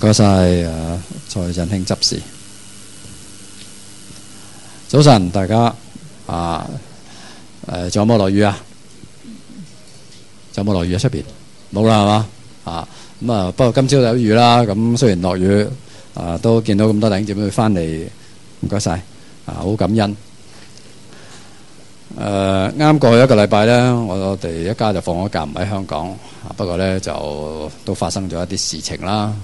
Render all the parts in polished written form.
該晒蔡振興執事。早晨，大家仲有冇落雨啊？仲有冇落雨啊？出邊冇啦，係嘛？不過今朝有雨啦。咁雖然落雨，都見到咁多弟兄姊妹翻嚟，唔該晒，好感恩。啱過去一個禮拜呢，我哋一家就放咗假，唔喺香港。不過呢，就都發生咗一啲事情啦。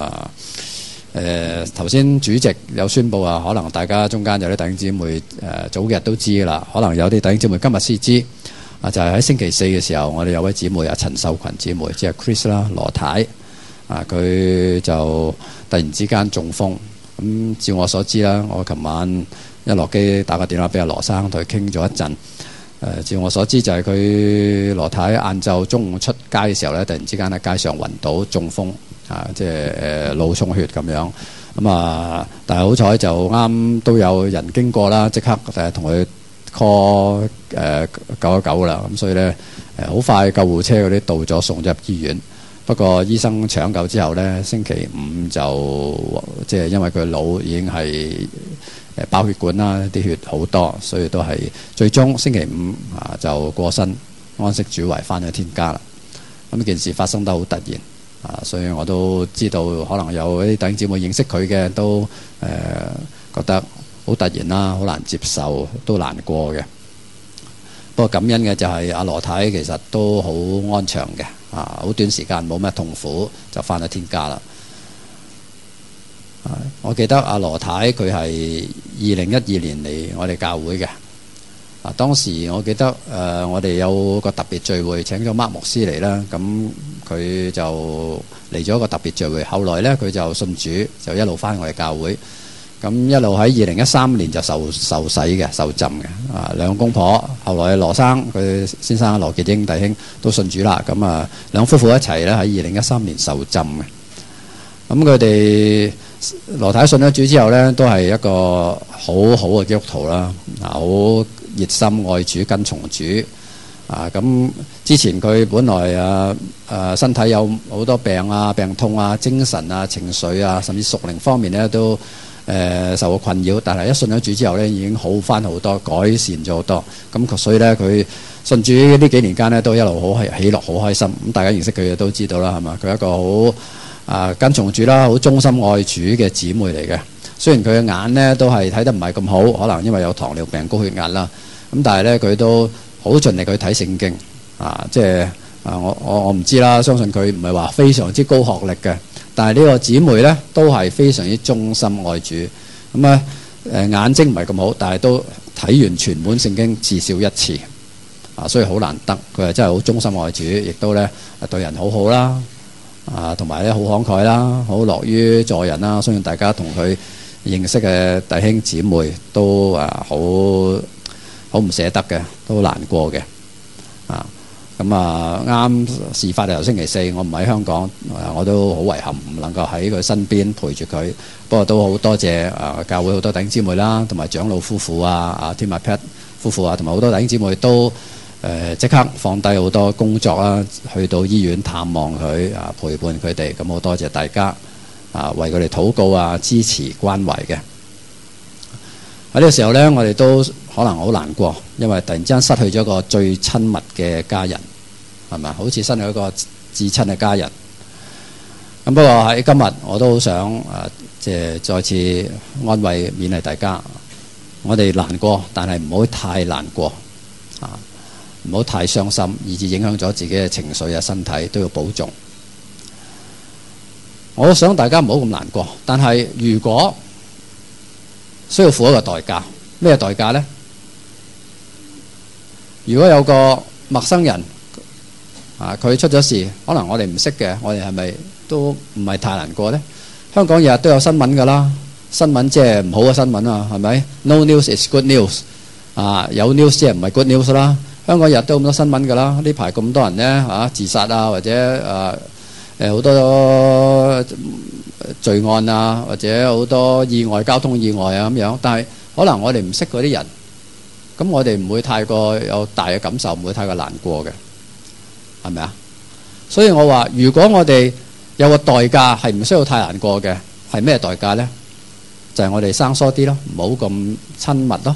頭先主席有宣佈可能大家中間有啲弟兄姊妹早日都知啦，可能有啲弟兄姊妹今日先知。就係喺星期四嘅時候，我哋有位姊妹陳秀群姊妹，即係 Chris 啦，羅太。佢就突然之間中風。咁照我所知啦，我琴晚一落機打個電話俾阿羅生，同佢傾咗一陣。照我所知就係佢羅太晏晝中午出街嘅時候咧，突然之間喺街上暈倒中風，即係腦充血咁樣。但係好彩就啱都有人經過啦，即刻同佢 call 919啦。咁所以咧好快救護車嗰啲到咗，送咗入醫院。不過醫生搶救之後咧，星期五就即係因為佢腦已經係爆血管啦，啲血好多，所以都係最終星期五就過身，安息主懷，翻咗天家啦。咁件事發生得好突然，所以我都知道可能有啲弟兄姊妹認識佢嘅都覺得好突然啦，好難接受，都難過嘅。不過感恩嘅就係阿羅太其實都好安詳嘅，好短時間冇咩痛苦就翻咗天家啦。我記得阿羅太佢係2012年嚟我哋教會嘅。當時我記得我哋有個特別聚會，請咗Mark牧師嚟啦。咁佢就嚟咗一個特別聚會，後來呢，佢就信主，就一路翻我哋教會。咁一路喺2013年就受洗嘅，受浸嘅。兩公婆，後來羅生佢先生羅傑英弟兄都信主啦。咁兩夫婦一齊咧喺2013年受浸嘅。咁佢哋羅太信咗主之後呢，都係一個好好嘅基督徒啦，好熱心愛主跟從主。咁之前佢本來身體有好多病病痛精神情緒甚至屬靈方面呢都受過困擾，但係一信咗主之後呢，已經好翻好多，改善咗好多。咁所以呢，佢信主呢幾年間呢，都一路好喜樂，好開心。咁大家認識佢嘅都知道啦，係嘛？佢係一個好跟從主啦，好忠心愛主嘅姊妹嚟嘅。雖然佢嘅眼呢都係睇得唔係咁好，可能因為有糖尿病、高血壓啦。咁但係呢，佢都好盡力去睇聖經。即係我唔知啦，相信佢唔係話非常之高學歷嘅。但係呢個姊妹呢，都係非常之忠心愛主。咁眼睛唔係咁好，但係都睇完全本聖經至少一次。所以好難得，佢係真係好忠心愛主，亦都呢對人好好啦。同埋咧好慷慨啦，好樂於助人啦。相信大家同佢認識嘅弟兄姊妹都好唔捨得嘅，都好難過嘅。啱事發就星期四，我唔喺香港，我都好遺憾唔能夠喺佢身邊陪住佢。不過都好多謝教會好多弟兄姊妹啦，同埋長老夫婦Tim Pat 夫婦同埋好多弟兄姊妹都即刻放低好多工作啦，去到醫院探望佢陪伴佢哋。咁好多謝大家為佢哋禱告支持關懷嘅。喺呢個時候呢，我哋都可能好難過，因為突然之間失去咗一個最親密嘅家人，係咪？好似失去一個至親嘅家人。咁不過喺今日我都好想即係再次安慰勉勵大家，我哋難過，但係唔好太難過唔好太傷心，以致影響咗自己嘅情緒身體，都要保重。我想大家唔好咁難過，但係如果需要付一個代價，咩代價呢？如果有個陌生人佢出咗事，可能我哋唔識嘅，我哋係咪都唔係太難過呢？香港日日都有新聞㗎啦，新聞即係唔好嘅新聞係咪？ No news is good news 有 news 即係唔係 good news 啦。香港日日都咁多新聞㗎啦，呢排咁多人呢自殺或者好多罪案或者好多意外、交通意外咁樣。但係可能我哋唔識嗰啲人，咁我哋唔會太過有大嘅感受，唔會太過難過嘅，係咪啊？所以我話，如果我哋有個代價係唔需要太難過嘅，係咩代價呢？就係我哋生疏啲咯，唔好咁親密咯。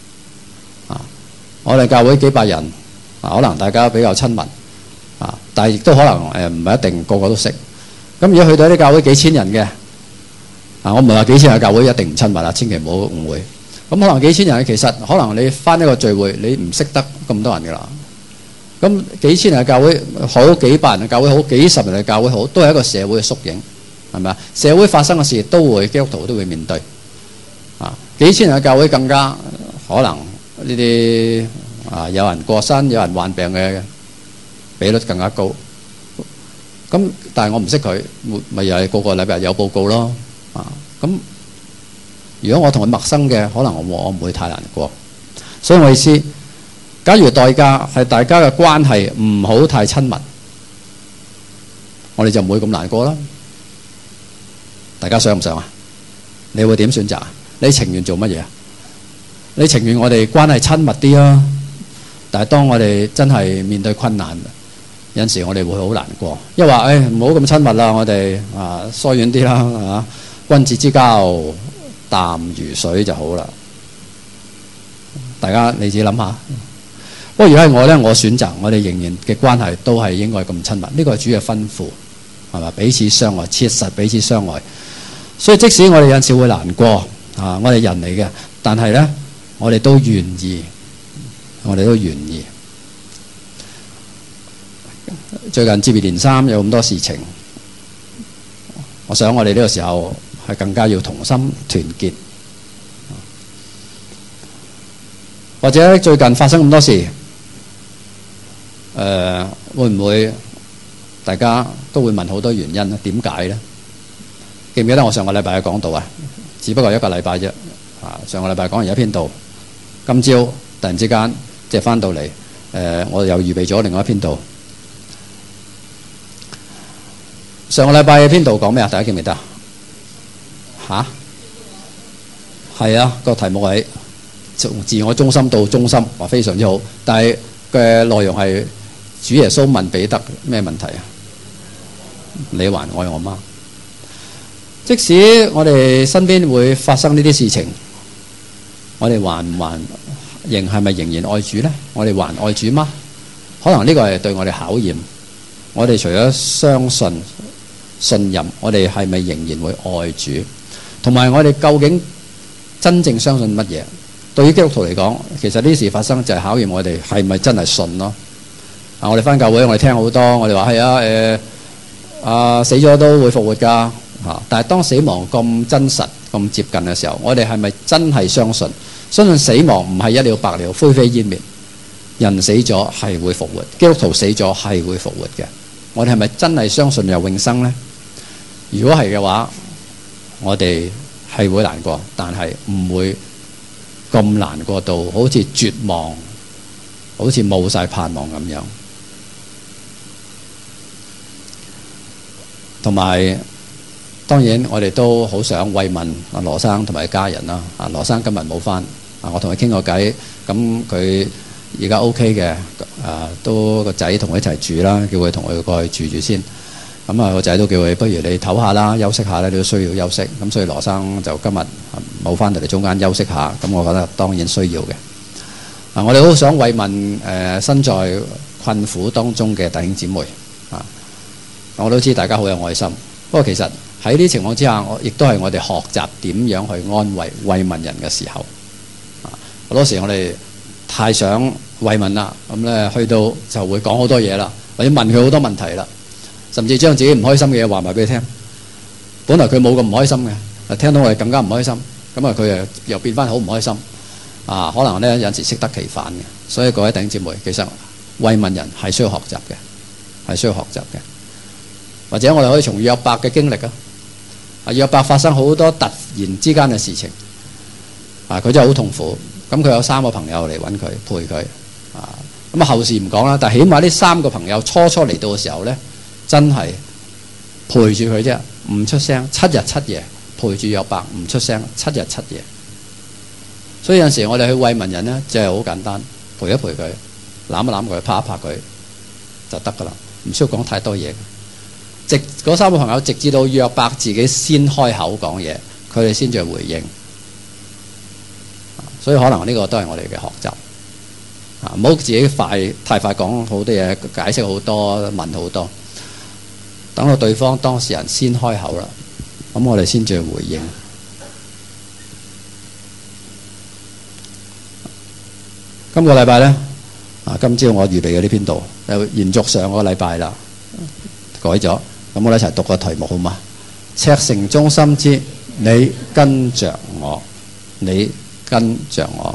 我哋教會幾百人，可能大家比較親密，但係亦都可能唔係一定個個都識。咁如果去到啲教會幾千人嘅，我唔係話幾千人嘅教會一定唔親密啦，千祈唔好誤會。咁可能幾千人其實可能你返一個聚會，你唔識得咁多人㗎啦。咁幾千人嘅教會好，幾百人嘅教會好，幾十人嘅教會好，都係一個社會嘅縮影，係咪啊？社會發生嘅事都會基督徒都會面對。幾千人嘅教會更加可能呢啲有人過身、有人患病嘅比率更加高。咁但係我唔識佢，咪又係個個禮拜有報告咯。咁如果我同佢陌生嘅，可能我唔會太難過。所以我意思，假如代價係大家嘅關係唔好太親密，我哋就唔會咁難過啦。大家想唔想啊？你會點選擇啊？你情願做乜嘢啊？你情願我哋關係親密啲啊？但係當我哋真係面對困難，有陣時我哋會好難過，因為話唔好咁親密啦，我哋疏遠啲啦，君子之交淡如水就好啦。大家你自己諗下。不過如果係我呢，我選擇我哋仍然嘅關係都係應該咁親密，呢個係主嘅吩咐，係嘛？彼此相愛，切實彼此相愛。所以即使我哋有陣時會難過，我哋人嚟嘅，但係呢，我哋都願意，最近接二連三有咁多事情，我想我哋呢個時候係更加要同心團結。或者最近發生咁多事，會唔會大家都會問好多原因咧？點解呢？記唔記得我上個禮拜嘅講道啊？只不過一個禮拜啫。上個禮拜講完一篇道，今朝突然之間即係翻到嚟，我又預備咗另外一篇道。上個禮拜嘅篇道講咩啊？大家記唔記得啊？係啊，個題目係從自我中心到中心，話非常之好。但係嘅內容係主耶穌問彼得咩問題啊？你還愛我嗎？即使我哋身邊會發生呢啲事情，我哋係咪仍然愛主呢？我哋還愛主嗎？可能呢個係對我哋考驗。我哋除咗相信、信任，我哋係咪仍然會愛主？同埋我哋究竟真正相信乜嘢？對於基督徒嚟講，其實呢事發生就係考驗我哋係咪真係信咯。我哋返教會，我哋聽好多，我哋話係死咗都會復活㗎。但係當死亡咁真實、咁接近嘅時候，我哋係咪真係相信死亡唔係一了百了、灰飛煙滅？人死咗係會復活，基督徒死咗係會復活嘅。我哋係咪真係相信有永生呢？如果係嘅話，我哋係會難過，但係唔會咁難過到好似絕望、好似冇晒盼望咁樣。同埋當然我哋都好想慰問阿羅生同埋家人啦。羅生今日冇返，我同佢傾過偈，咁佢而家 OK 嘅，都個仔同佢一齊住啦，叫佢同佢過去住住先。咁個仔都叫佢，不如你唞下啦，休息下啦，你都需要休息。咁所以羅生就今日冇返到嚟中間休息下，咁我覺得當然需要嘅。我哋好想慰問身在困苦當中嘅弟兄姊妹。我都知大家好有愛心，不過其實喺呢啲情況之下，亦都係我哋學習點樣去安慰、慰問人嘅時候。好多時我哋太想慰問啦，咁咧去到就會講好多嘢啦，或者問佢好多問題啦，甚至將自己唔開心嘅嘢話埋俾佢聽。本來佢冇咁唔開心嘅，聽到我哋更加唔開心，咁佢又變翻好唔開心。可能咧有陣時適得其反嘅。所以各位弟兄姊妹，其實慰問人係需要學習嘅，係需要學習嘅。或者我哋可以從約伯嘅經歷約伯發生好多突然之間嘅事情，佢真係好痛苦。咁佢有3個朋友嚟揾佢陪佢，咁後事唔講啦。但係起碼呢3個朋友初嚟到嘅時候呢，真係陪住佢啫，唔出聲，7日7夜陪住約伯，唔出聲，7日7夜。所以有陣時我哋去慰問人呢，就係好簡單，陪一陪佢，攬一攬佢，拍一拍佢就得噶啦，唔需要講太多嘢。 嗰三個朋友直至到約伯自己先開口講嘢，佢哋先至回應。所以可能呢個都係我哋嘅學習。唔好自己太快講好多嘢，解釋好多，問好多。等到對方當事人先開口啦，咁我哋先至回應。今個禮拜呢，今朝我預備嘅呢篇道又延續上個禮拜啦，改咗。咁我哋一齊讀個題目好嘛？赤誠忠心之，你跟着我，你跟着我。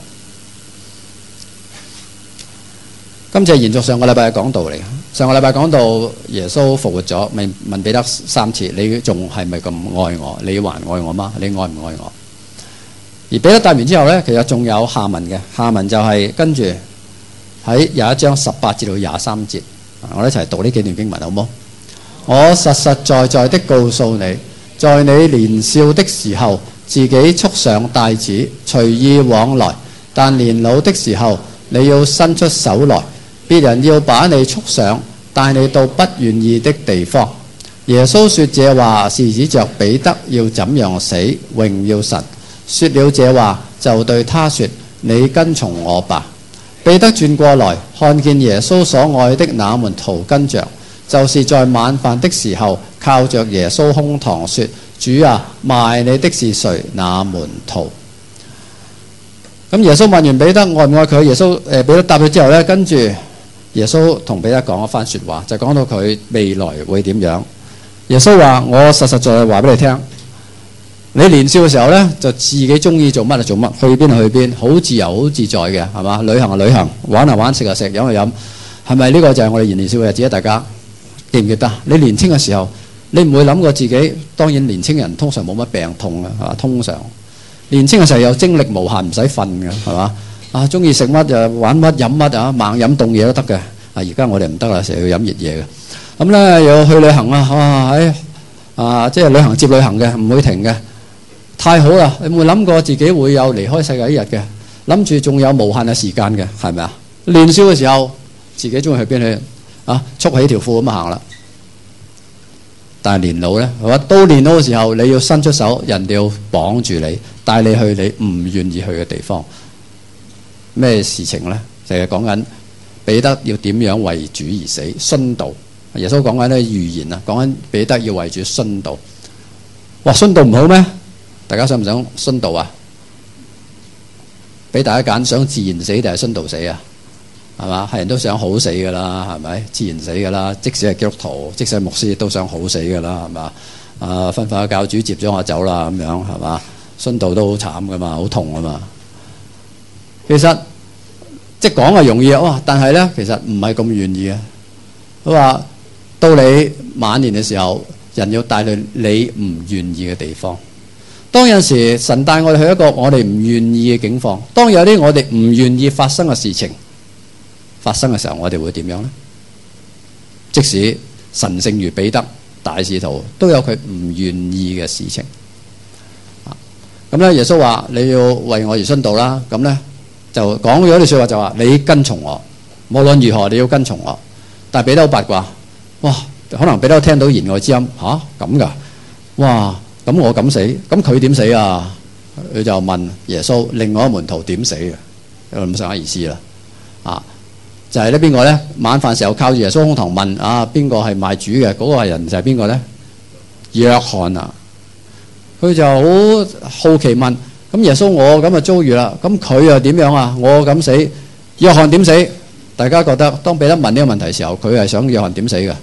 今次係延續上個禮拜嘅講道嚟。上個禮拜講到耶穌復活咗，問彼得3次：你仲係咪咁愛我？你還愛我嗎？你愛唔愛我？而彼得答完之後呢，其實仲有下文嘅。下文就係跟住喺21章18至到23節，我哋一齊讀呢幾段經文好冇？我實實在在的告訴你，在你年少的時候，自己束上帶子，隨意往來；但年老的時候，你要伸出手來，別人要把你束上，帶你到不願意的地方。耶穌說這話是指着彼得要怎樣死，榮耀神。說了這話，就對他說：你跟從我吧。彼得轉過來，看見耶穌所愛的那門徒跟着，就是在晚飯的時候靠着耶穌胸膛說：主啊，賣你的是誰？那門徒。咁耶穌問完彼得愛唔愛佢，彼得答咗之後呢，跟住耶穌同彼得講一番說話，就講到佢未來會點樣。耶穌話：我實實在在話俾你聽，你年少嘅時候呢，就自己中意做乜就做乜，去邊就去邊，好自由好自在嘅，係嘛？旅行就旅行，玩就玩，食就食，飲就飲，係咪呢個就係我哋年少嘅日子？大家記唔記得？你年輕嘅時候，你唔會諗過自己。當然年輕人通常冇乜病痛嘅，係嘛？通常年輕嘅時候有精力無限，唔使瞓嘅，係嘛？中意食乜就玩乜飲乜啊，猛飲凍嘢都得嘅。而家我哋唔得啦，成日要飲熱嘢嘅。咁咧又去旅行啊，即係旅行接旅行嘅，唔會停嘅。太好啦！你冇諗過自己會有離開世界一日嘅？諗住仲有無限嘅時間嘅，係咪啊？年少嘅時候，自己中意去邊去啊？束起條褲咁行啦。但係年老呢，係嘛？到年老嘅時候，你要伸出手，人哋要綁住你，帶你去你唔願意去嘅地方。咩事情呢？就係講緊彼得要點樣為主而死，殉道。耶穌講緊呢預言啊，講緊彼得要為主殉道。哇！殉道唔好咩？大家想唔想殉道啊？俾大家揀，想自然死定係殉道死啊？係嘛？係人都想好死噶啦，係咪？自然死噶啦，即使係基督徒，即使係牧師都想好死噶啦，係嘛？瞓瞓教主接咗我走啦，咁樣係嘛？殉道都好慘噶嘛，好痛噶嘛。其實即係講係容易啊，哇！但係咧，其實唔係咁願意嘅。佢話到你晚年嘅時候，人要帶去你唔願意嘅地方。當有時神帶我哋去一個我哋唔願意嘅境況，當有啲我哋唔願意發生嘅事情發生嘅時候，我哋會點樣呢？即使神聖如彼得大使徒，都有佢唔願意嘅事情。咁咧，耶穌話你要為我而殉道啦。咁咧就講咗啲說話，就話你跟從我，無論如何你要跟從我。但係彼得好八卦，哇！可能彼得聽到言外之音，咁噶？哇！咁我咁死，咁佢點死啊？佢就問耶穌，另外一個門徒點死嘅？有咁上下意思啦。就係咧邊個咧？晚飯時候靠住耶穌胸膛問邊個係賣主嘅？嗰個人就係邊個咧？約翰啊！佢就好好奇問，咁耶穌我咁就遭遇啦，咁佢又點樣啊？我咁死，約翰點死？大家覺得當彼得問呢個問題嘅時候，佢係想約翰點死嘅？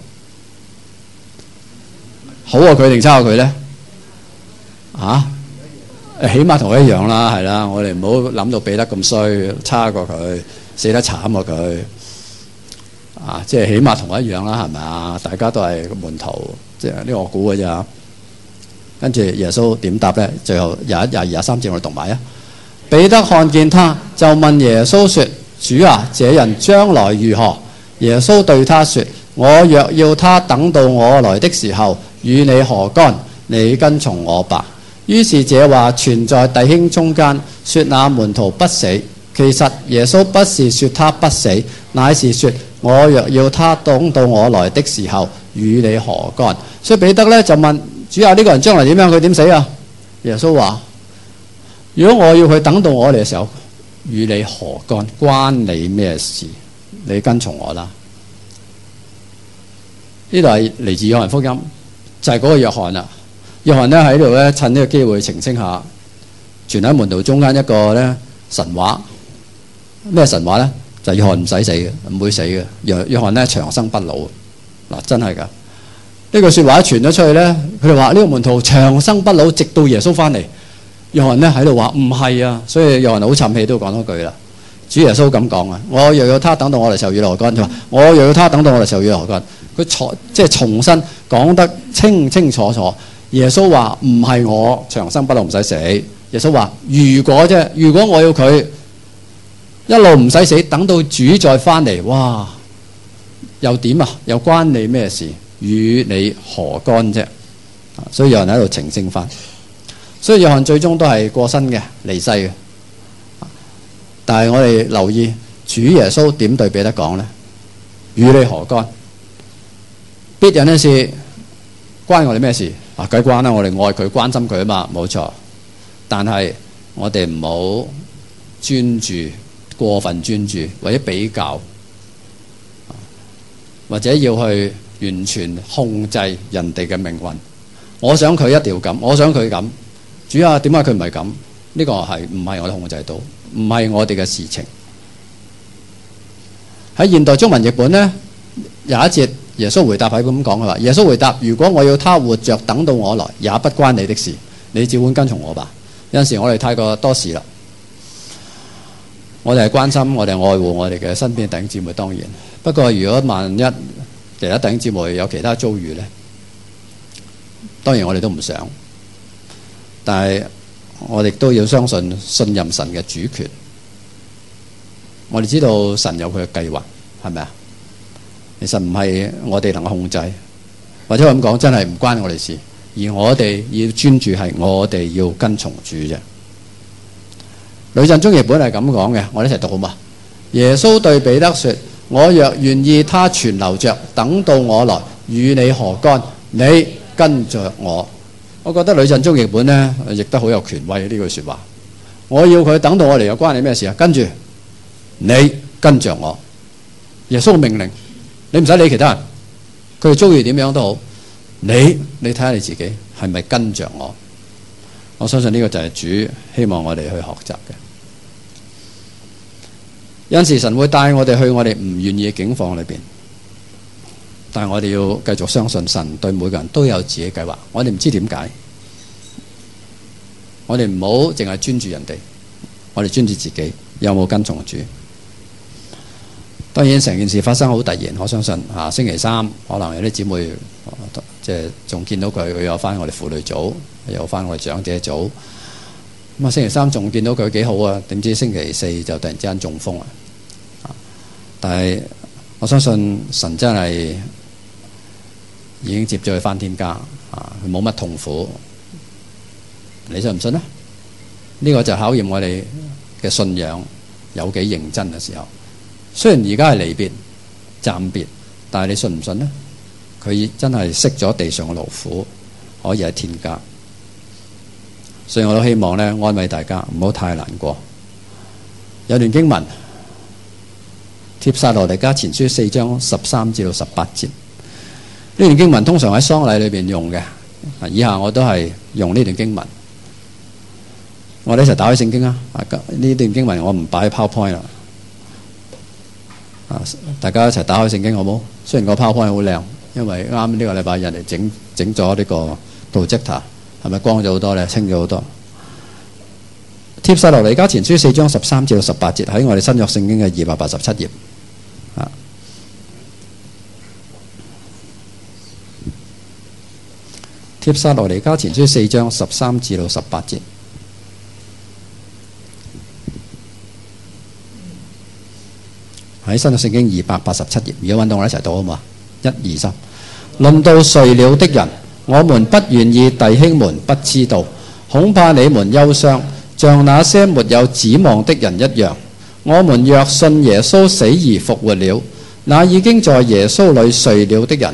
好過佢定差過佢咧？起碼同佢一樣啦，係啦。我哋唔好諗到彼得咁衰，差過佢，死得慘過佢。即係起碼同佢一樣啦，係咪啊？大家都係門徒，即係呢個我估嘅啫。跟住耶穌點答咧？最後21、22、23節我哋讀埋啊。彼得看見他，就問耶穌說：主啊，這人將來如何？耶穌對他說：我若要他等到我來的時候，與你何干？你跟從我吧。於是這話傳在弟兄中間，說那門徒不死。其實耶穌不是說他不死，乃是說我若要他等到我來的時候， 與你何干？所以彼得咧就問主啊，呢個人將來點樣？佢點死啊？耶穌話：如果我要佢等到我嚟嘅時候，與你何干？關你咩事？你跟從我啦。呢度係嚟自約翰福音，就係嗰個約翰啦。約翰咧喺度咧趁呢個機會澄清下，傳喺門徒中間一個咧神話。咩神話咧？就係約翰唔使死嘅，唔會死嘅。約翰咧長生不老。嗱，真係㗎。呢句説話一傳咗出去咧，佢哋話呢個門徒長生不老，直到耶穌翻嚟。約翰咧喺度話唔係啊，所以約翰好沉氣都講多句啦。主耶穌咁講啊，我若要他等到我嚟時候與你何干？佢話我若要他等到我嚟時候與你何干？佢即係重新講得清清楚楚。耶穌話唔係我長生不老唔使死。耶穌話如果啫，如果我要佢一路唔使死，等到主再翻嚟，哇！又點啊？又關你咩事？與你何干啫？所以有人喺度澄清翻。所以約翰最終都係過身嘅，離世嘅。但係我哋留意主耶穌點對彼得講呢？與你何干？別人嘅事關我哋咩事？梗係關啦，我哋愛佢關心佢啊嘛，冇錯。但係我哋唔好專注過分專注，或者比較，或者要去完全控制人哋嘅命運。我想佢一定要咁，我想佢咁。主啊，點解佢唔係咁？呢個係唔係我哋控制到？唔係我哋嘅事情。喺現代中文譯本呢，有一節耶穌回答係咁講嘅話：耶穌回答，如果我要他活着等到我來，也不關你的事，你只管跟從我吧。有陣時我哋太過多事啦，我哋係關心，我哋係愛護我哋嘅身邊弟兄姊妹，當然。不過如果萬一其他弟兄姊妹有其他遭遇呢，當然我哋都唔想。但係我哋都要相信信任神嘅主權。我哋知道神有佢嘅計劃，係咪啊？其實唔係我哋能夠控制，或者咁講，真係唔關我哋事。而我哋要專注係我哋要跟從主啫。呂振中譯本係咁講嘅，我哋一齊讀好嘛？耶穌對彼得說：我若願意他存留着，等到我來，與你何干？你跟着我。我覺得呂振中譯本呢譯得好有權威呢句説話。我要佢等到我嚟，又關你咩事啊？跟住你跟着我。耶穌嘅命令，你唔使理其他人，佢哋遭遇點樣都好，你睇下你自己係咪跟着我？我相信呢個就係主希望我哋去學習嘅。有陣時神會帶我哋去我哋唔願意嘅境況裏邊，但係我哋要繼續相信神對每個人都有自己計劃。我哋唔知點解，我哋唔好淨係專注人哋，我哋專注自己有冇跟從主。當然成件事發生好突然，我相信星期三可能有啲姊妹即係仲見到佢有翻我哋婦女組，有翻我哋長者組。咁啊星期三仲見到佢幾好啊，點知星期四就突然之間中風啊！但係我相信神真係已經接咗佢翻天家佢冇乜痛苦。你信唔信呢？呢個就考驗我哋嘅信仰有幾認真嘅時候。雖然而家係離別暫別，但係你信唔信呢？佢真係息咗地上嘅勞苦，可以喺天家。所以我都希望咧安慰大家，唔好太難過。有段經文，帖撒羅尼迦前書4章13至到18節。呢段經文通常喺喪禮裏邊用嘅。以下我都係用呢段經文。我哋一齊打開聖經啊！呢段經文我唔擺喺 PowerPoint 啦。大家一齊打開聖經好冇？雖然個 PowerPoint 好靚，因為啱呢個禮拜人哋整咗呢個 projector， 係咪光咗好多咧？清咗好多。帖撒羅尼迦前書4章13至到18節喺我哋新約聖經嘅287頁。帖撒羅尼迦前書4章13至到18節。喺新約聖經287頁，如果揾到我一齊讀好嘛？1、2、3。論到睡了的人，我們不願意弟兄們不知道，恐怕你們憂傷，像那些沒有指望的人一樣。我們若信耶穌死而復活了，那已經在耶穌裏睡了的人，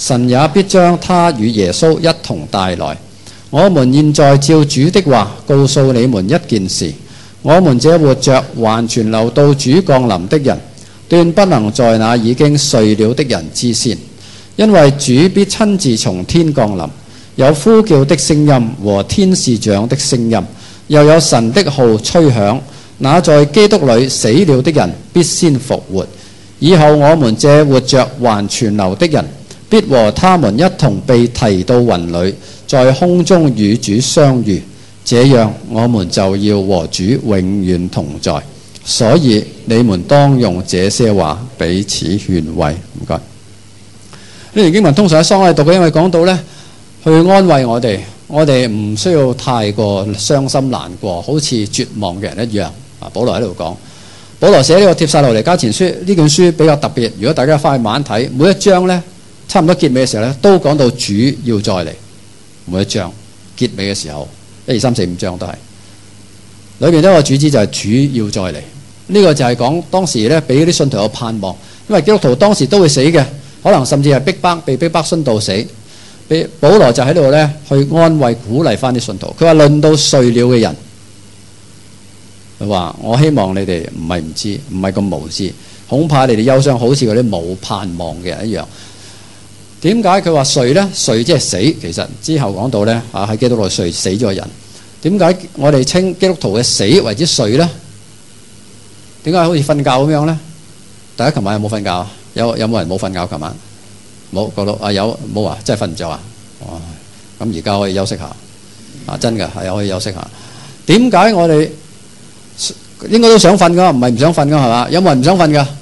神也必將他與耶穌一同帶來。我們現在照主的話告訴你們一件事：我們這活着還存留到主降臨的人，斷不能在那已經睡了的人之先，因為主必親自從天降臨，有呼叫的聲音和天使長的聲音，又有神的號吹響。那在基督裏死了的人必先復活，以後我們這活着還存留的人，必和他們一同被提到雲裏，在空中與主相遇，這樣我們就要和主永遠同在。所以你們當用這些話彼此勸慰。唔該。呢段經文通常喺喪禮讀嘅，因為講到呢，去安慰我哋，我哋唔需要太過傷心難過，好似絕望嘅人一樣。保羅喺度講，保羅寫呢個帖撒羅尼迦前書，呢卷書比較特別。如果大家翻去慢慢睇，每一章呢，差唔多結尾嘅時候呢，都講到主要再嚟。每一章結尾嘅時候，1、2、3、4、5章都係裏面都有個主旨，就係主要再嚟。呢個就係講當時呢，俾啲信徒有盼望，因為基督徒當時都會死嘅，可能甚至係被逼迫殉道死。保羅就喺度呢，去安慰鼓勵翻啲信徒。佢話論到睡了嘅人，佢話我希望你哋唔係唔知，唔係咁無知，恐怕你哋憂傷好似嗰啲冇盼望嘅人一樣。點解佢話睡呢？睡即係死。其實之後講到呢，喺基督裏睡死咗人。點解我哋稱基督徒嘅死為之睡呢？點解好似瞓覺咁樣呢？大家琴晚有冇瞓覺？有冇人冇瞓覺？琴晚冇，覺得有冇啊？真係瞓唔着啊！咁而家可以休息下真嘅係可以休息下。點解我哋應該都想瞓噶？唔係唔想瞓噶係嘛？有冇人唔想瞓噶？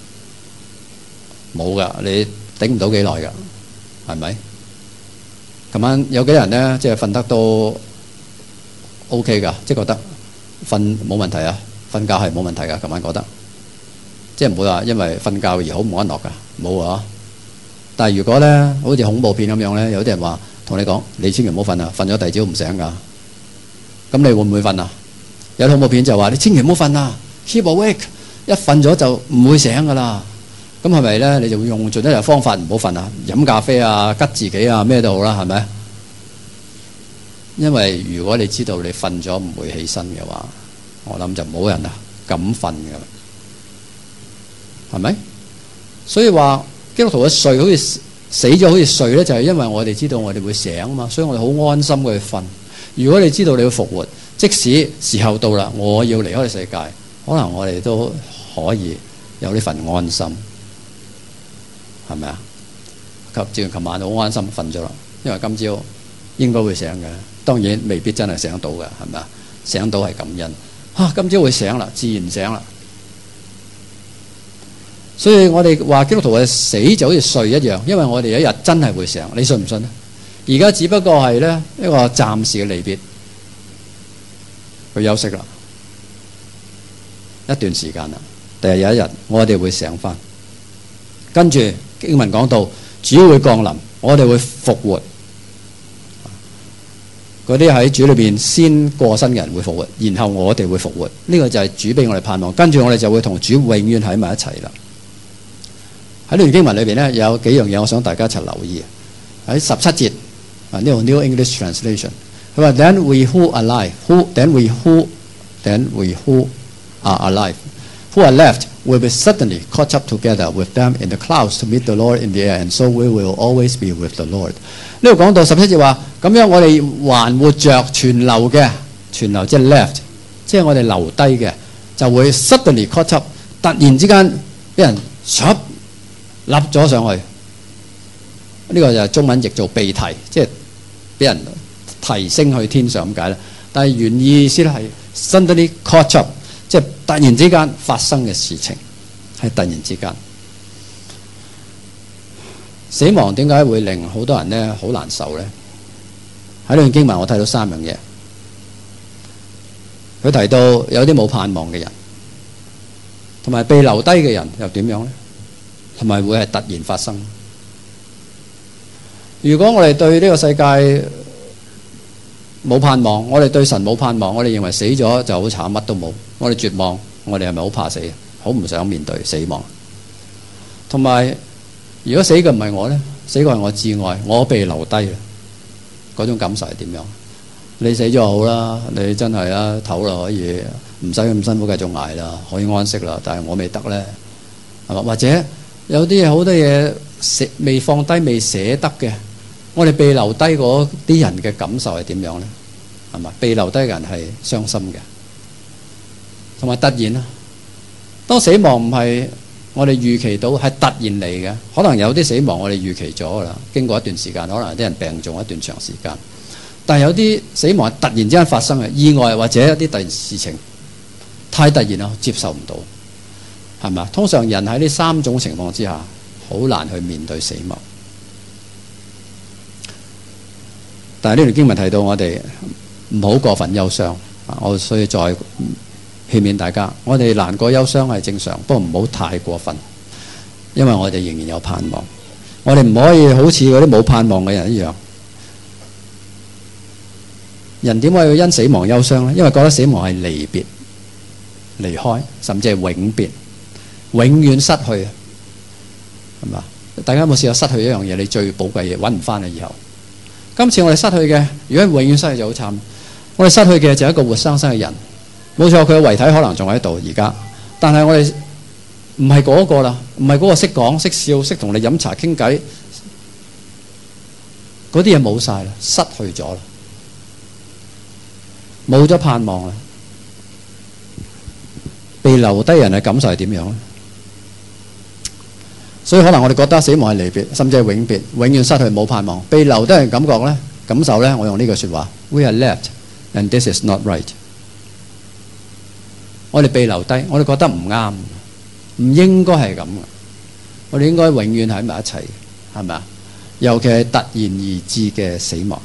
冇噶，你頂唔到幾耐噶，係咪？琴晚有幾人呢？即係瞓得都 OK 噶，即係覺得瞓冇問題啊，瞓覺係冇問題噶。琴晚覺得即係唔會話因為瞓覺而好唔安樂噶，冇啊。但係如果咧好似恐怖片咁樣咧，有啲人話同你講，你千祈唔好瞓啊，瞓咗第二朝唔醒噶。咁你會唔會瞓啊？有恐怖片就話你千祈唔好瞓啊 ，keep awake， 一瞓咗就唔會醒噶啦。咁係咪咧？你就會用盡一切方法唔好瞓啊，飲咖啡啊，吉自己啊，咩都好啦，係咪？因為如果你知道你瞓咗唔會起身嘅話，我諗就冇人啊敢瞓噶啦，係咪？所以話基督徒嘅睡好似死咗，好似睡咧，就係因為我哋知道我哋會醒啊嘛，所以我哋好安心去瞓。如果你知道你要復活，即使時候到啦，我要離開世界，可能我哋都可以有呢份安心，係咪啊？正如琴晚好安心瞓咗啦，因為今朝應該會醒嘅，當然未必真係醒到嘅，係咪啊？醒到係感恩今朝會醒啦，自然醒啦。所以我哋話基督徒嘅死就好似睡一樣，因為我哋有一日真係會醒，你信唔信呢？而家只不過係呢一個暫時嘅離別，去休息啦，一段時間啦。第日有一日我哋會醒翻，跟住經文講到主會降臨，我哋會復活。嗰啲喺主裏邊先過身嘅人會復活，然後我哋會復活。呢個就係主俾我哋盼望，跟住我哋就會同主永遠喺埋一齊啦。喺呢段經文裏邊呢，有幾樣嘢我想大家一齊留意。喺17節呢個 New English Translation， 佢話 Then we who are alive who are left will be suddenly caught up together with them in the clouds to meet the Lord in the air, and so we will always be with the Lord。呢度講到17節話，咁樣我哋還活着存留嘅，存留即係 left， 即係我哋留低嘅，就會 suddenly caught up， 突然之間俾人立咗上去。呢個就係中文譯做被提，即係俾人提升去天上咁解啦。但係原意思咧係 suddenly caught up， 即係突然之間發生嘅事情，係突然之間。死亡點解會令好多人呢好難受呢？喺呢段經文我睇到3樣嘢。佢提到有啲冇盼望嘅人，同埋被留低嘅人又點樣呢？同埋會係突然發生。如果我哋對呢個世界冇盼望，我哋對神冇盼望，我哋認為死咗就好慘，乜都冇，我哋絕望，我哋係咪好怕死？好唔想面對死亡？同埋如果死嘅唔係我呢？ 死過係我至愛，我被留低啦，嗰種感受係點樣？你死咗好啦，你真係啦唞啦，可以唔使咁辛苦繼續捱啦，可以安息啦。但係我未得咧，係嘛？或者有啲好多嘢未放低、未捨得嘅，我哋被留低嗰啲人嘅感受係點樣咧？係嘛？被留低嘅人係傷心嘅，同埋突然啦。當死亡唔係我哋預期到，係突然嚟嘅。可能有啲死亡我哋預期咗啦，經過一段時間，可能有啲人病重一段長時間。但係有啲死亡係突然之間發生嘅意外，或者一啲突然事情太突然啦，接受唔到，係嘛？通常人喺呢三種情況之下，好難去面對死亡。但係呢段經文提到我哋唔好過分憂傷，我所以再勸勉大家，我哋難過憂傷係正常，不過唔好太過分，因為我哋仍然有盼望。我哋唔可以好似嗰啲冇盼望嘅人一樣。人點解要因死亡憂傷呢？因為覺得死亡係離別、離開，甚至係永別、永遠失去，係嘛？大家有冇試過失去一樣嘢？你最寶貴嘢揾唔翻啦！以後今次我哋失去嘅，如果永遠失去就好慘。我哋失去嘅就係一個活生生嘅人。冇錯，佢嘅遺體可能仲喺度而家，但係我哋唔係嗰個啦，唔係嗰個識講、識笑、識同你飲茶傾偈嗰啲嘢冇晒啦，失去咗啦，冇咗盼望啦。被留低人嘅感受係點樣咧？所以可能我哋覺得死亡係離別，甚至係永別，永遠失去冇盼望。被留低人感覺咧，感受咧，我用呢句説話 ：We are left, and this is not right。我哋被留低，我哋覺得唔啱，唔應該係咁嘅。我哋應該永遠喺埋一齊，係咪啊？尤其係突然而至嘅死亡，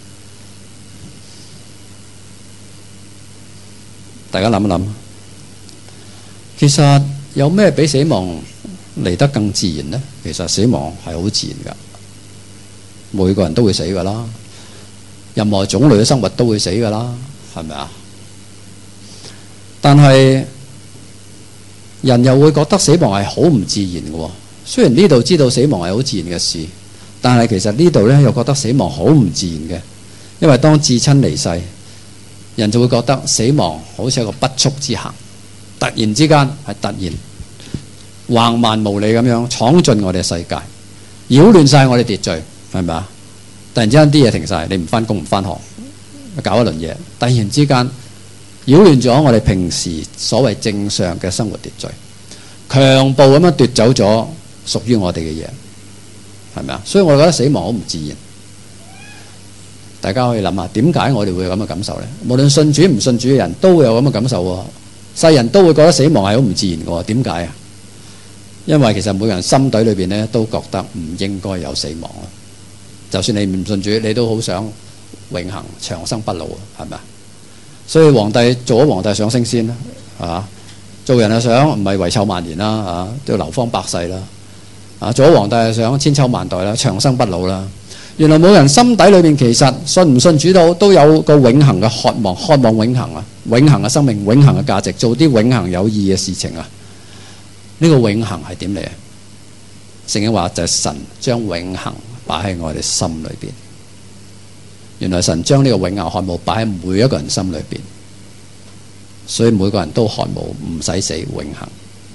大家諗一諗。其實有咩比死亡嚟得更自然呢？其實死亡係好自然噶，每個人都會死噶啦，任何種類嘅生物都會死噶啦，係咪啊？但係人又會覺得死亡係好唔自然嘅。雖然呢度知道死亡係好自然嘅事，但係其實呢度呢又覺得死亡好唔自然嘅。因為當至親離世，人就會覺得死亡好似一個不速之客，突然之間係突然橫蠻無理咁樣闖進我哋嘅世界，擾亂晒我哋秩序，係咪啊？突然之間啲嘢停晒，你唔翻工唔翻學，搞一輪嘢，突然之間擾亂咗我哋平時所謂正常嘅生活秩序，強暴咁樣奪走咗屬於我哋嘅嘢，係咪啊？所以我覺得死亡好唔自然。大家可以諗下，點解我哋會有咁嘅感受呢？無論信主唔信主嘅人都會有咁嘅感受喎，世人都會覺得死亡係好唔自然嘅喎。點解啊？因為其實每個人心底裏邊咧都覺得唔應該有死亡啊。就算你唔信主，你都好想永恆長生不老啊，係咪啊？所以皇帝做咗皇帝想升仙啦，係嘛？做人係想唔係遺臭萬年啦，都要流芳百世啦。做咗皇帝係想千秋萬代啦，長生不老啦。原來每個人心底裏邊其實信唔信主都有個永恆嘅渴望，渴望永恆啊，永恆嘅生命，永恆嘅價值，做啲永恆有意義嘅事情啊。呢個永恆係點嚟啊？聖經話就係神將永恆擺喺我哋心裏邊。原來神將呢個永恆渴慕擺喺每一個人心裏邊，所以每個人都渴慕唔使死，永恆。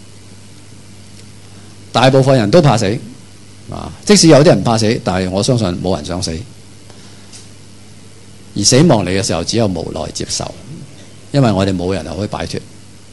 大部分人都怕死，即使有啲人怕死，但係我相信冇人想死。而死亡嚟嘅時候，只有無奈接受，因為我哋冇人係可以擺脫。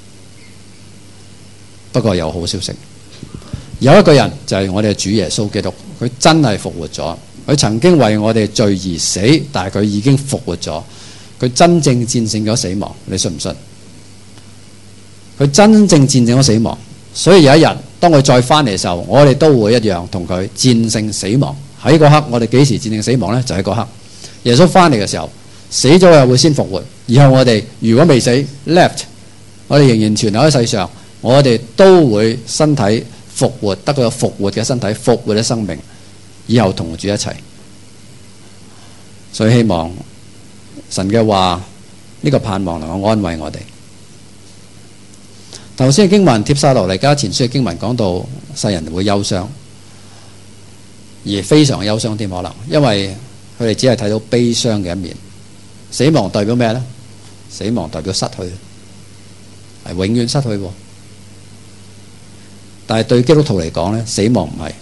不過有好消息，有一個人就係我哋嘅主耶穌基督，佢真係復活咗。佢曾經為我哋罪而死，但係佢已經復活咗。佢真正戰勝咗死亡，你信唔信？佢真正戰勝咗死亡，所以有一日當佢再翻嚟嘅時候，我哋都會一樣同佢戰勝死亡。喺嗰刻，我哋幾時戰勝死亡呢？就喺嗰刻，耶穌翻嚟嘅時候，死咗又會先復活。以後我哋如果未死 left， 我哋仍然存留喺世上，我哋都會身體復活，得到有復活嘅身體、復活嘅生命，以後同主一齊。所以希望神嘅話呢個盼望能夠安慰我哋。頭先嘅經文帖撒羅尼迦前書嘅經文講到世人會憂傷， 而非常憂傷添，可能因為佢哋只係睇到悲傷嘅一面。死亡代表咩呢？死亡代表失去，係永遠失去喎。但係對基督徒嚟講呢，死亡唔係。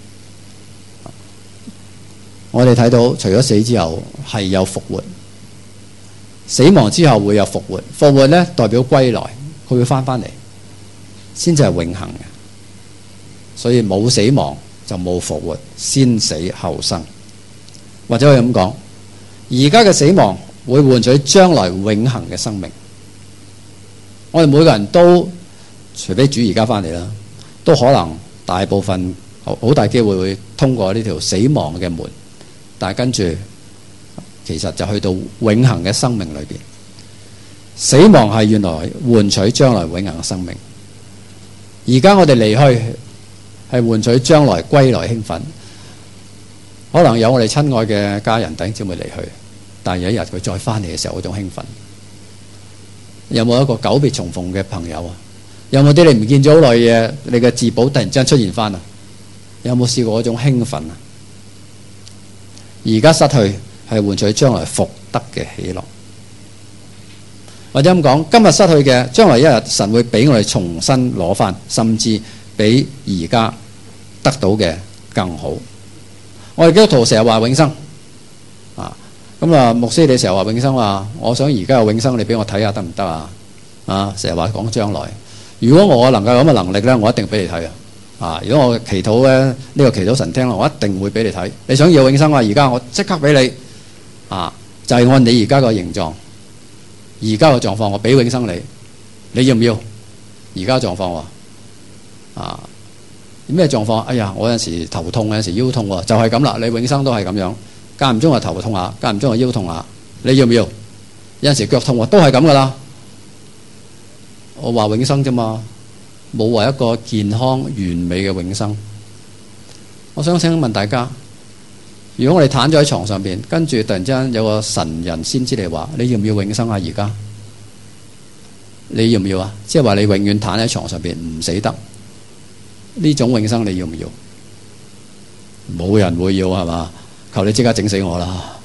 我哋睇到除咗死之後係有復活，死亡之後會有復活。復活呢代表歸來，佢會翻嚟，先至係永恆嘅。所以冇死亡就冇復活，先死後生。或者可以咁講，而家嘅死亡會換取將來永恆嘅生命。我哋每個人都，除非主而家翻嚟啦，都可能大部分好大機會會通過呢條死亡嘅門，但係跟住其實就去到永恆嘅生命裏邊。死亡係原來換取將來永恆嘅生命。而家我哋離去係換取將來歸來興奮。可能有我哋親愛嘅家人弟兄姊妹離去，但係有一日佢再翻嚟嘅時候嗰種興奮。有冇一個久別重逢嘅朋友啊？有冇啲你唔見咗好耐嘅你嘅至寶突然之間出現翻啊？有冇試過嗰種興奮啊？而家失去係換取將來復得嘅喜樂。或者咁講，今日失去嘅，將來一日神會俾我哋重新攞翻，甚至比而家得到嘅更好。我哋基督徒成日話永生啊，咁啊牧師你成日話永生話，我想而家有永生，你俾我睇下得唔得啊？啊，成日話講將來。如果我能夠有咁嘅能力咧，我一定俾你睇啊！如果我祈禱咧，呢個祈禱神聽啦，我一定會俾你睇。你想要永生啊？而家我即刻俾你啊！就係按你而家個形狀，而家個狀況，我俾永生你，你要唔要？而家狀況喎啊！咩狀況？哎呀，我有陣時頭痛，有陣時腰痛喎，就係咁啦。你永生都係咁樣，間唔中話頭痛下，間唔中話腰痛下，你要唔要？有陣時腳痛喎，都係咁噶啦。我話永生啫嘛，冇話一個健康完美嘅永生。我想請問大家，如果我哋癱咗喺床上邊，跟住突然之間有個神人先知嚟話，你要唔要永生啊？而家你要唔要啊？即係話你永遠癱喺床上邊唔死得。呢種永生你要唔要？冇人會要係嘛？求你即刻整死我啦！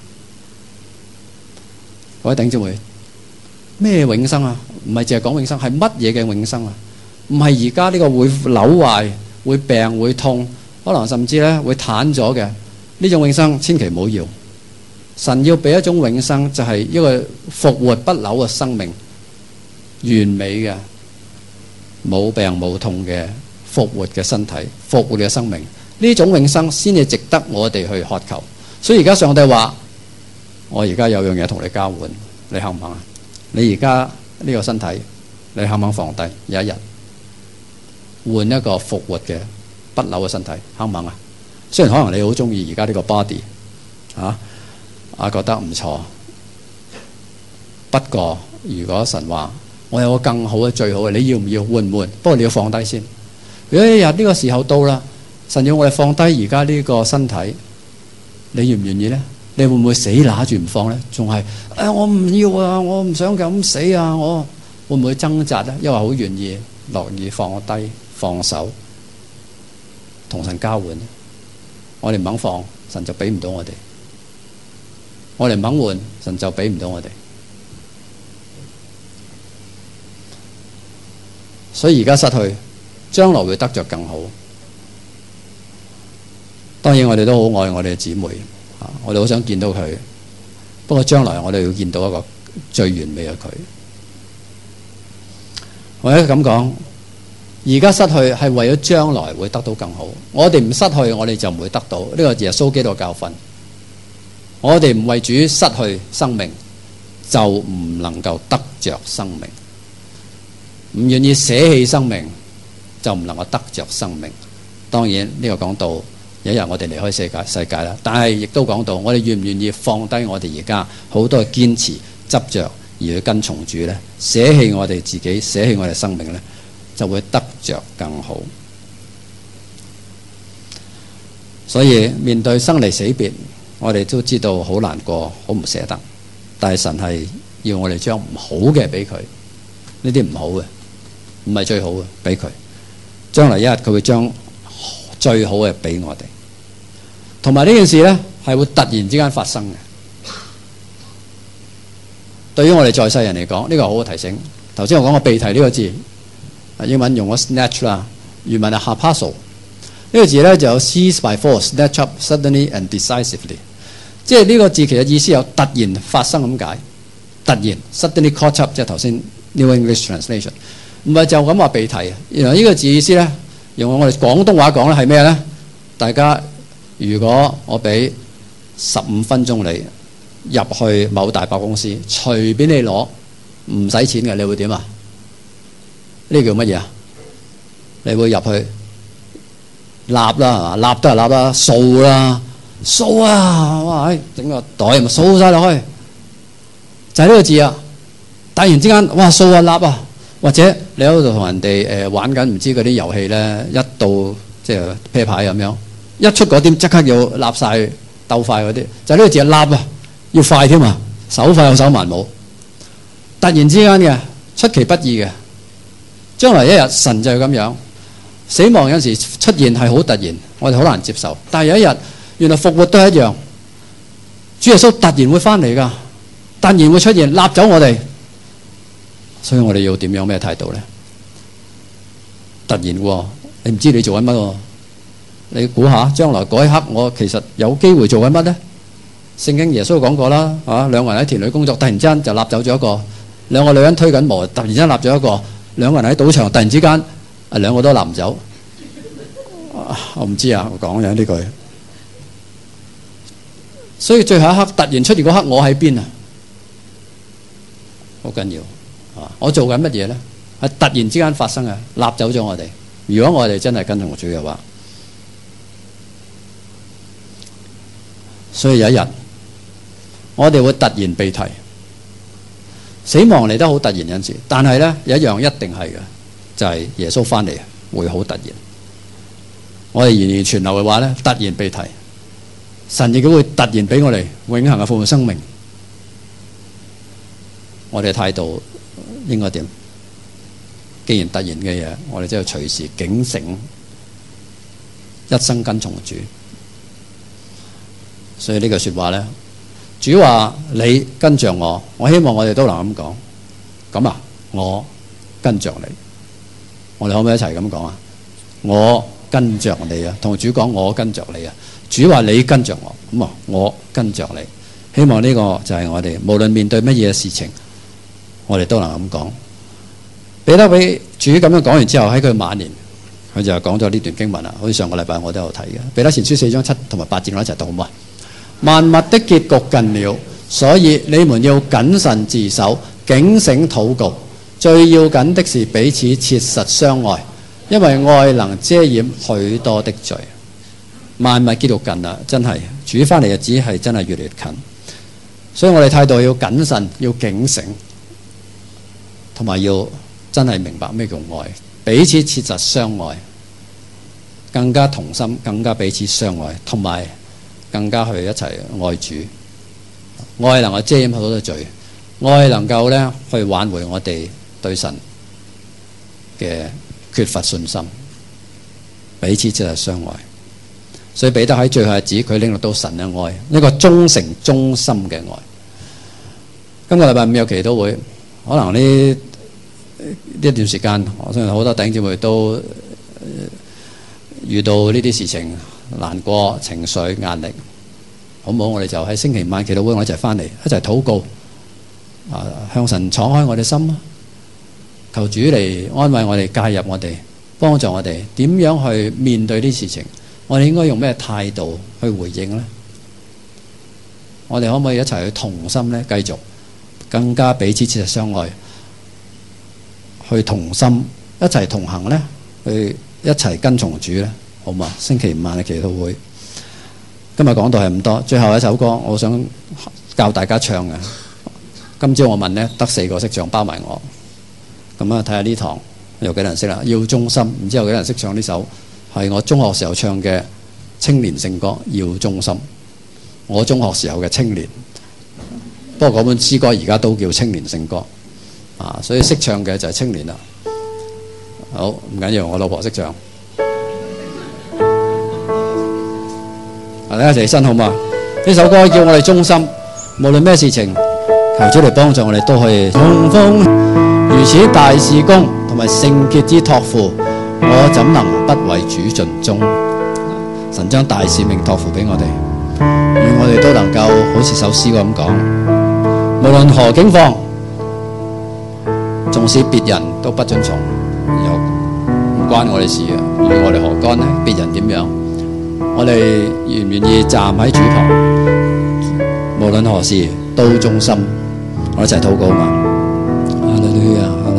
各位弟兄姊妹，咩永生啊？唔係淨係講永生，係乜嘢嘅永生啊？唔係而家呢個會扭壞、會病、會痛，可能甚至咧會癱咗嘅呢種永生，千祈唔好要。神要俾一種永生，就係一個復活不朽嘅生命，完美嘅，冇病冇痛嘅。復活嘅身體，復活嘅生命，呢種永生先至值得我哋去渴求。所以而家上帝話：我而家有樣嘢同你交換，你肯唔肯啊？你而家呢個身體，你肯唔肯放低？有一日換一個復活嘅不朽嘅身體，肯唔肯啊？雖然可能你好中意而家呢個 body 覺得唔錯，不過如果神話我有個更好嘅、最好嘅，你要唔要換唔換？不過你要放低先。如果一日呢個時候到啦，神要我哋放低而家呢個身體，你願唔願意呢？你會唔會死拿住唔放呢？仲係我唔要啊，我唔想咁死啊！我會唔會掙扎呢？因為好願意樂意放低放手，同神交換。我哋唔肯放，神就俾唔到我哋；我哋唔肯換，神就俾唔到我哋。所以而家失去，將來會得着更好。當然我哋都好愛我哋嘅姊妹，我哋好想見到佢。不過將來我哋要見到一個最完美嘅佢。或者咁講，而家失去係為咗將來會得到更好。我哋唔失去，我哋就唔會得到。呢個耶穌基督嘅教訓。我哋唔為主失去生命，就唔能夠得着生命。唔願意捨棄生命，就唔能夠得着生命。當然呢個講到有一日我哋離開世界啦，但係亦都講到我哋願唔願意放低我哋而家好多嘅堅持執着而去跟從主呢？捨棄我哋自己，捨棄我哋生命呢，就會得着更好。所以面對生離死別，我哋都知道好難過，好唔捨得。但係神係要我哋將唔好嘅俾佢，呢啲唔好嘅，唔係最好嘅俾佢。將來一日佢會將最好嘅俾我哋。 同埋呢件事呢係會突然之間發生嘅。對於我哋在世人嚟講，呢個好好提醒。頭先我講過被提呢個字，英文用咗 snatch 啦，原文係 harpazo。呢個字呢就有 seize by force, snatch up suddenly and decisively。即係呢個字其實意思有突然發生咁解，突然 suddenly caught up， 即係頭先 New English Translation。唔係就咁話被提。原來呢個字意思呢，用我哋廣東話講呢係咩呢？大家如果我俾15分鐘你入去某大百貨公司，隨便你攞，唔使錢嘅，你會點啊？呢叫乜嘢啊？你會入去立啦，係嘛？立都係立啦，掃啦，掃啊！哇，整個袋咪掃晒落去，就係呢個字啊！突然之間，哇，掃啊，立啊！或者你喺度同人哋玩緊唔知嗰啲遊戲咧，一到即係啤牌咁樣，一出嗰點即刻要立晒鬥快嗰啲，就係呢個字啊！立啊，要快添啊，手快有手慢冇。突然之間嘅，出其不意嘅，將來一日神就係咁樣。死亡有時出現係好突然，我哋好難接受。但係有一日，原來復活都係一樣，主耶穌突然會翻嚟㗎，突然會出現，立走我哋。所以我哋要點樣咩態度呢？突然喎，你唔知你做緊乜喎？你估下，將來嗰一刻我其實有機會做緊乜呢？聖經耶穌講過啦，兩個人喺田裏工作，突然之間就立走咗一個；兩個女人推緊磨，突然之間立咗一個；兩個人喺賭場，突然之間兩個都立唔走。我唔知啊，我講咗呢句。所以最後一刻突然出現嗰刻，我喺邊啊？好緊要。我做緊乜嘢呢？係突然之間發生嘅，立走咗我哋。如果我哋真係跟從主嘅話，所以有一日我哋會突然被提。死亡嚟得好突然有陣時，但係呢，有一樣一定係嘅，就係耶穌翻嚟會好突然。我哋完完全流嘅話呢，突然被提，神亦都會突然俾我哋永恆嘅復活生命。我哋嘅態度應該點？既然突然嘅嘢，我哋就要隨時警醒，一生跟從主。所以呢句說話呢，主話你跟着我，我希望我哋都能咁講。咁啊，我跟着你，我哋可唔可以一齊咁講啊？我跟着你啊，同主講我跟着你啊。主話你跟着我，咁啊，我跟着你。希望呢個就係我哋無論面對乜嘢事情，我哋都能咁講。彼得俾主咁樣講完之後，喺佢晚年，佢就講咗呢段經文啦。好似上個禮拜我都有睇嘅，彼得前書4章7同埋8節，我一齊讀好唔好啊？萬物的結局近了，所以你們要謹慎自守，警醒禱告。最要緊的是彼此切實相愛，因為愛能遮掩許多的罪。萬物結局近啦，真係主翻嚟日子係真係越嚟越近，所以我哋態度要謹慎，要警醒，同埋要真係明白咩叫愛，彼此切實相愛，更加同心，更加彼此相愛，同埋更加去一齊愛主。愛能夠遮掩好多罪，愛能夠咧去挽回我哋對神嘅缺乏信心，彼此切實相愛。所以彼得喺最後日子，佢領略到神嘅愛，一個忠誠忠心嘅愛。今個禮拜五有祈禱會，可能呢一段時間，我相信好多弟兄姊妹都遇到呢啲事情，難過、情緒、壓力，好唔好？我哋就喺星期晚祈禱會，我一齊翻嚟，一齊禱告，向神敞開我哋心，求主嚟安慰我哋、介入我哋、幫助我哋，點樣去面對呢啲事情？我哋應該用咩態度去回應呢？我哋可唔可以一齊去同心呢？繼續更加彼此切實相愛，去同心一齊同行呢？去一齊跟從主呢？好嘛？星期五晚嘅祈禱會，今日講到係咁多，最後一首歌，我想教大家唱嘅。今朝我問呢，得4個識唱，包埋我。咁啊，睇下呢堂有幾多人識啦？要忠心，唔知有幾多人識唱呢首？係我中學時候唱嘅青年聖歌，要忠心。我中學時候嘅青年，不過嗰本詩歌而家都叫青年聖歌所以識唱嘅就係青年啦。好，唔緊要，我老婆識唱。 大家一齊起身好嘛？呢首歌叫我哋忠心，無論咩事情，求主嚟幫助我哋，都可以奉奉如此大事工同埋聖潔之託付，我怎能不為主盡忠？神將大使命託付俾我哋，願我哋都能夠好似首詩歌咁講，無論何境況，縱使別人都不遵從，又唔關我哋事嘅，與我哋何干呢？別人點樣，我哋願唔願意站喺主旁，無論何事都忠心？我哋一齊禱告嘛。哈利路亞。